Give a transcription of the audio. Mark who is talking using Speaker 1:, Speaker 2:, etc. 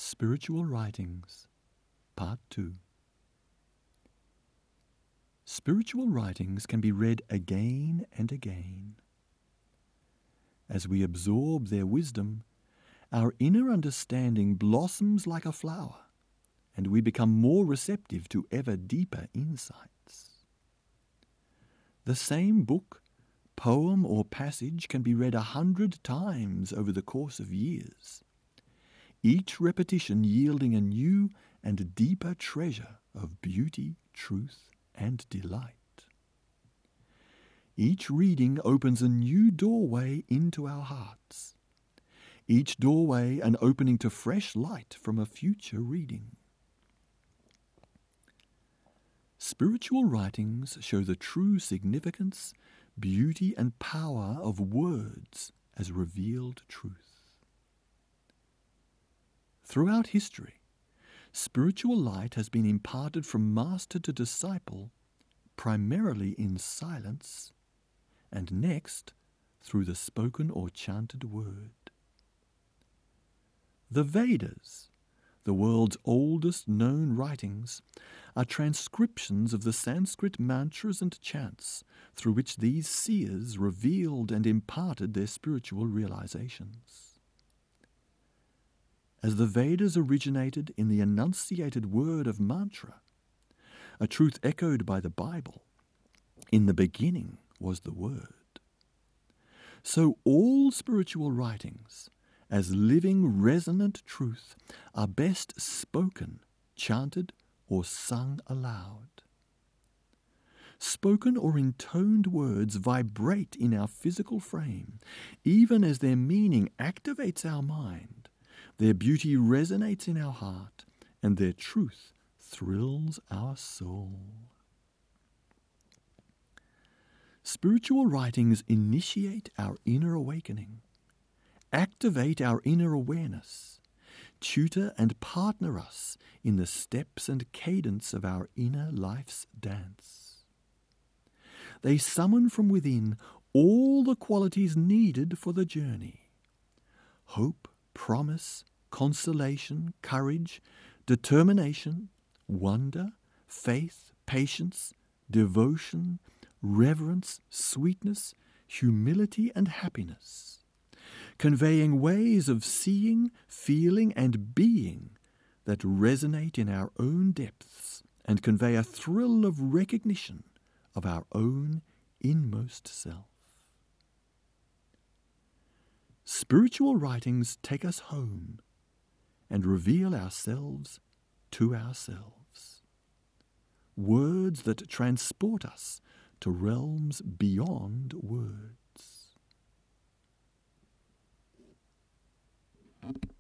Speaker 1: Spiritual Writings, Part 2. Spiritual writings can be read again and again. As we absorb their wisdom, our inner understanding blossoms like a flower, and we become more receptive to ever deeper insights. The same book, poem, or passage can be read 100 times over the course of years, each repetition yielding a new and deeper treasure of beauty, truth, and delight. Each reading opens a new doorway into our hearts, each doorway an opening to fresh light from a future reading. Spiritual writings show the true significance, beauty, and power of words as revealed truth. Throughout history, spiritual light has been imparted from master to disciple, primarily in silence, and next through the spoken or chanted word. The Vedas, the world's oldest known writings, are transcriptions of the Sanskrit mantras and chants through which these seers revealed and imparted their spiritual realizations. As the Vedas originated in the enunciated word of mantra, a truth echoed by the Bible, in the beginning was the Word. So all spiritual writings, as living resonant truth, are best spoken, chanted, or sung aloud. Spoken or intoned words vibrate in our physical frame, even as their meaning activates our mind. Their beauty resonates in our heart, and their truth thrills our soul. Spiritual writings initiate our inner awakening, activate our inner awareness, tutor and partner us in the steps and cadence of our inner life's dance. They summon from within all the qualities needed for the journey: hope, promise, consolation, courage, determination, wonder, faith, patience, devotion, reverence, sweetness, humility, and happiness, conveying ways of seeing, feeling, and being that resonate in our own depths and convey a thrill of recognition of our own inmost self. Spiritual writings take us home and reveal ourselves to ourselves. Words that transport us to realms beyond words.